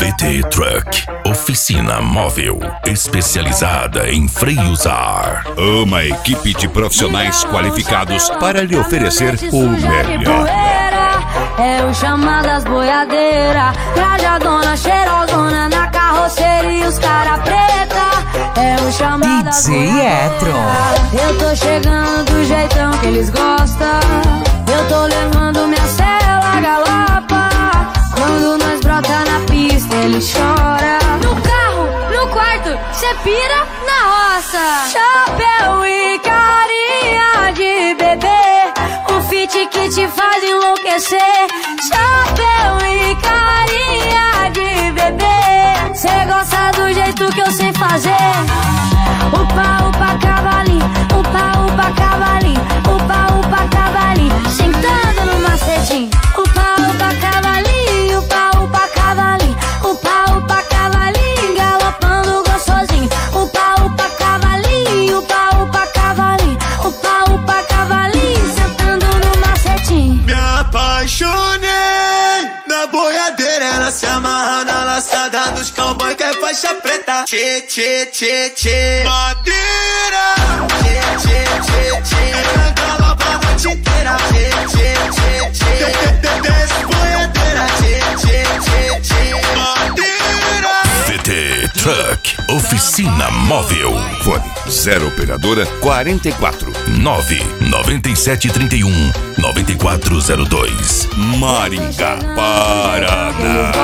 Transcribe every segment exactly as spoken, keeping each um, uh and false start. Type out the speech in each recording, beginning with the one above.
V T Truck, oficina móvel especializada em freios a ar. Uma equipe de profissionais qualificados para lhe oferecer o melhor. É o chamado das boiadeiras, trajadona, cheirosona na carroceria, os cara preta. É o chamado das boiadeiras. Eu tô chegando do jeitão que eles gostam. Eu tô levando minha cela galapa. Quando nós brota na pista, ele chora. No carro, no quarto, cê pira na roça. Chapéu e carinha de bebê, um fit que te faz enlouquecer. Chapéu e carinha de bebê, cê gosta do jeito que eu sei fazer. Upa, upa, cavalinho, upa, upa, cavalinho, upa, upa, cavalinho, sentando no macetinho. Upa, upa, cavalinho, upa, upa, cavalinho, upa, upa, cavalinho, galopando gostosinho. Upa, upa, cavalinho, upa, upa, cavalinho, upa, upa, cavalinho, sentando no macetinho. Me apaixonei na boiadeira, ela se amarra na laçada dos cowboy que é faixa preta. Tchê, tchê, tchê, tchê, madeira. Tchê, tchê, tchê, tchê, ela galopa a noite inteira. Tchê, tchê, tchê, tchê, desce boiadeira. Tchê, tchê, tchê, tchê, madeira. V T Truck, oficina móvel. Fone zero operadora quarenta e quatro nove nove sete três um nove quatro zero dois. Maringá, Paraná.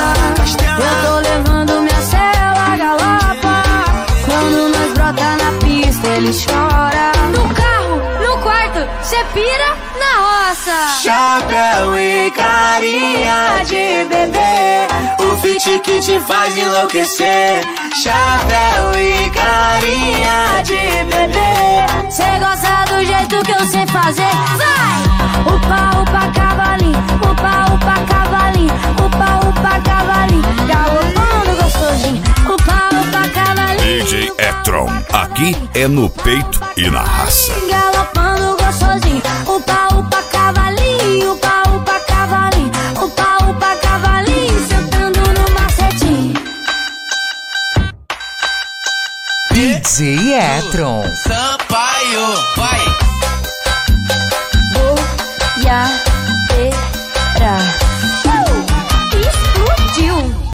Eu tô levando minha cela galapa. Quando nós brota na pista, ele chora. No carro, no quarto, cê pira na roça. Chapéu e carinha de bebê, o fit que te faz enlouquecer. Chapéu e carinha de bebê, cê gosta do jeito que eu sei fazer. Vai! Upa, upa, cavalinho, upa, upa, cavalinho, upa, upa, cavalinho, galopando gostosinho. Upa, upa, cavalinho, D J Etron, aqui é no peito e na raça. Galopando gostosinho. Upa, upa, cavalinho, upa, upa, cavalinho, upa, upa, cavalinho, sentando no macetinho. D J Etron Sampaio, vai. Boiadeira.